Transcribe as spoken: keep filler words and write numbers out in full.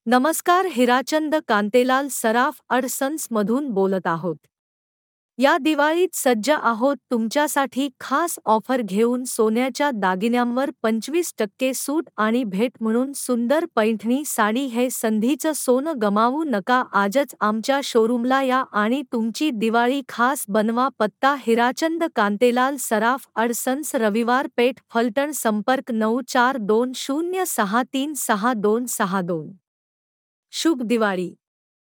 नमस्कार, हिराचंद कांतेलाल सराफ अड सन्स मधून बोलत आहोत. या दिवाळीत सज्ज आहोत तुमच्यासाठी खास ऑफर घेऊन. सोन्याच्या दागिन्यांवर पंचवीस टक्के सूट आणि भेट म्हणून सुंदर पैठणी साडी. हे संधीचं सोनं गमावू नका. आजच आमच्या शोरूमला या आणि तुमची दिवाळी खास बनवा. पत्ता: हिराचंद कांतेलाल सराफ अड सन्स, रविवार पेठ, फलटण. संपर्क: नऊ चार दोन शून्य सहा तीन सहा दोन सहा दोन. शुभ दिवाळी.